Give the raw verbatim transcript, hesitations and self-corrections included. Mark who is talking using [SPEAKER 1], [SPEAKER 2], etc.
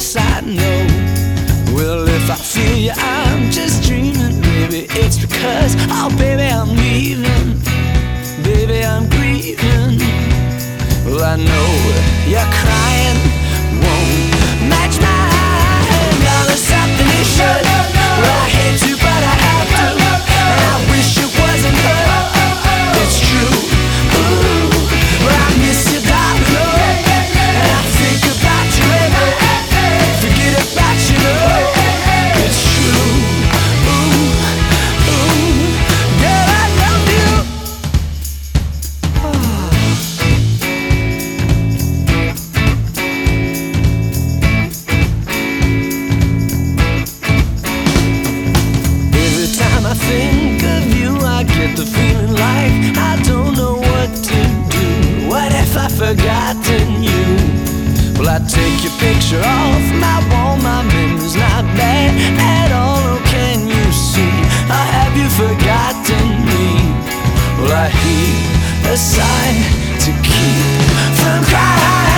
[SPEAKER 1] yes I know. Well, if I feel you, I'm just dreaming. Maybe it's because, oh baby, I'm leaving. Baby, I'm grieving. Well, I know you're crying, won't match mine. Now there's something you should. Well, I hate to, but I have to. And I wish it wasn't her. It's true. Ooh, well, I miss you, darling. Oh, and I think about you every day. Forget about you, no. It's true. Ooh, ooh, girl, I love you. Every time I think of you, I get the feeling like I don't know what to do. What if I've forgotten you? Well, I take your picture off my wall. My memory's not bad at all. Oh, can you see? Or have you forgotten me? Well, I heave a sigh to keep from crying.